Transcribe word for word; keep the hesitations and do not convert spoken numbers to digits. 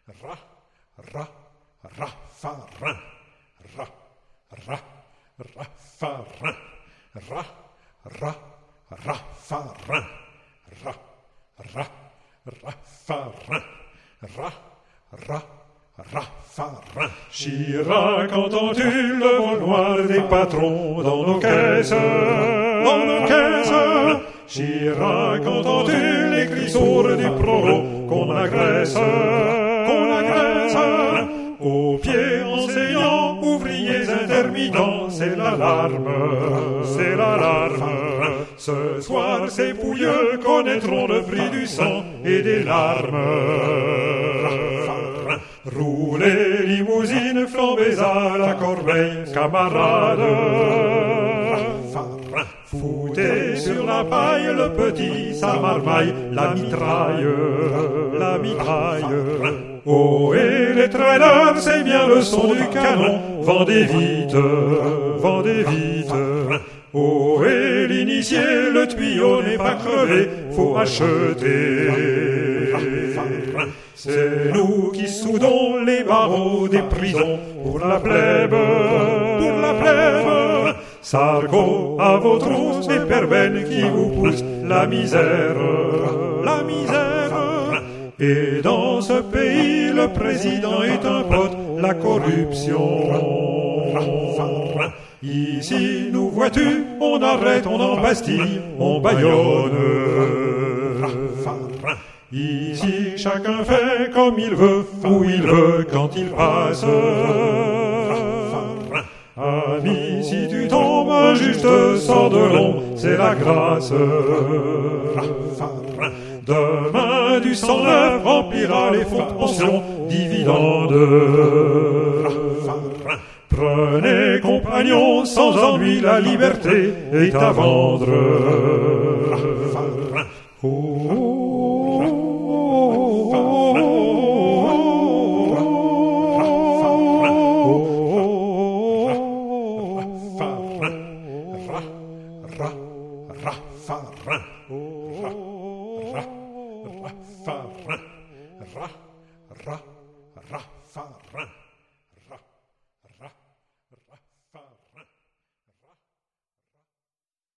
Ra, ra, Raffarin. Ra, ra, Raffarin. Ra, ra, Raffarin. Ra, ra, Raffarin. Ra, ra, Raffarin. Chirac, entends-tu le vol noir des patrons dans nos caisses, dans nos caisses? Chirac, entends-tu les cris sourds du prolo qu'on agresse, qu'on agresse? Aux pieds enseignants, ouvriers intermittents, c'est l'alarme, c'est l'alarme. Ce soir, ces pouilleux connaîtront le prix du sang et des larmes. Roulez limousine, flambez à la corbeille, camarades. Foutez sur la paille le petit, sa marmaille, la mitraille, la mitraille. Oh, et les traîneurs, c'est bien le son du canon. Vendez vite, vendez vite. Oh, et l'initié, le tuyau n'est pas crevé, faut acheter. C'est nous qui soudons les barreaux des prisons pour la plèbe, pour la plèbe. Sarko à vos trousses et Perben qui vous pousse la misère, la misère. Et dans ce pays, le président est un pote, la corruption. Ici, nous vois-tu, on arrête, on embastille, on bâillonne. Ici, chacun fait comme il veut, où il veut, quand il passe. Ami, si tu tombes, un juste sort de l'ombre, c'est la grâce. Demain, du sang neuf remplira les fonds de pension, dividendes. Prenez, compagnons, sans ennui, la liberté est à vendre. Oh. Raffarin. Ra, Raffarin. Ra, ra, Raffarin.